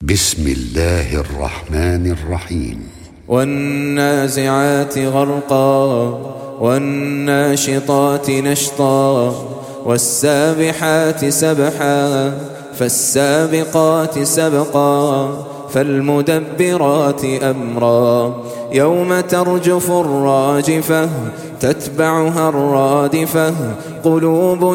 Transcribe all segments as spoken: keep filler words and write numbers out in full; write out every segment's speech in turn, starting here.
بسم الله الرحمن الرحيم. والنازعات غرقا والناشطات نشطا والسابحات سبحا فالسابقات سبقا فالمدبرات أمرا يوم ترجف الراجفة تتبعها الرادفة قلوب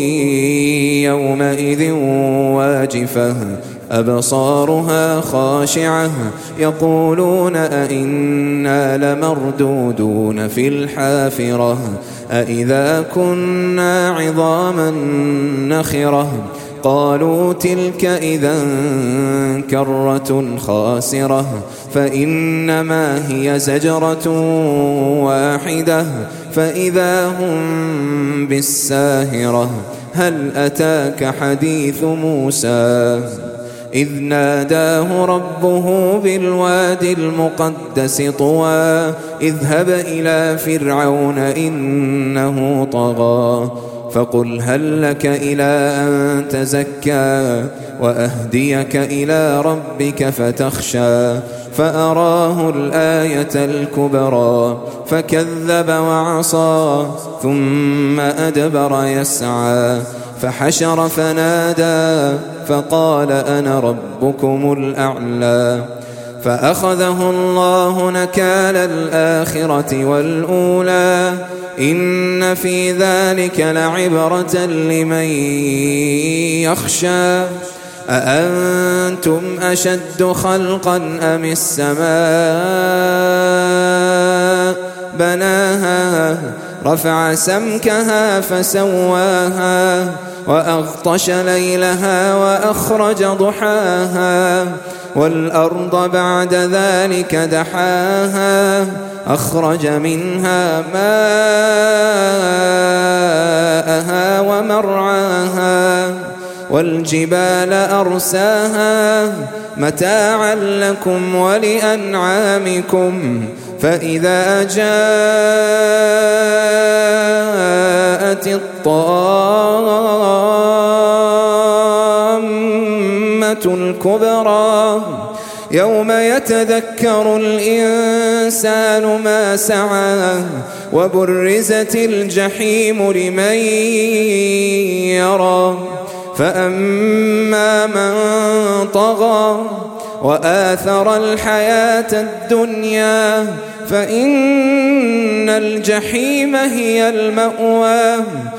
يومئذ واجفة أبصارها خاشعة يقولون أئنا لمردودون في الحافرة أئذا كنا عظاما نخرة قالوا تلك إذا كرة خاسرة فإنما هي زجرة واحدة فإذا هم بالساهرة هل أتاك حديث موسى إذ ناداه ربه بالوادي المقدس طوى اذهب إلى فرعون إنه طغى فقل هل لك إلى أن تزكى وأهديك إلى ربك فتخشى فأراه الآية الكبرى فكذب وعصى ثم أدبر يسعى فحشر فنادى فقال أنا ربكم الأعلى فأخذه الله نكال الآخرة والأولى إن في ذلك لعبرة لمن يخشى أأنتم أشد خلقا أم السماء بناها رفع سمكها فسواها وأغطش ليلها وأخرج ضحاها والأرض بعد ذلك دحاها أخرج منها ماءها ومرعاها والجبال أرساها متاعا لكم ولأنعامكم فإذا جاءت الطامة الكبرى يوم يتذكر الإنسان ما سعى وبرزت الجحيم لمن يرى فأما من طغى وآثر الحياة الدنيا فإن الجحيم هي المأوى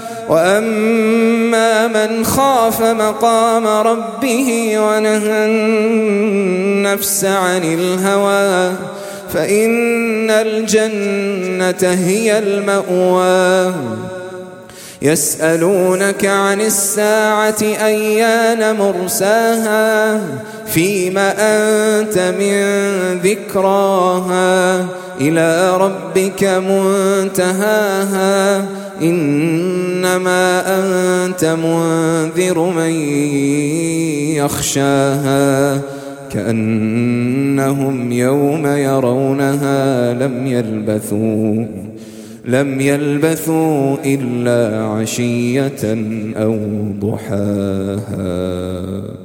وأما من خاف مقام ربه ونهى النفس عن الهوى فإن الجنة هي المأوى يسألونك عن الساعة أيان مرساها فيم أنت من ذكراها إلى ربك منتهاها إنما أنت منذر من يخشاها كأنهم يوم يرونها لم يلبثوا لم يلبثوا إلا عشية أو ضحاها.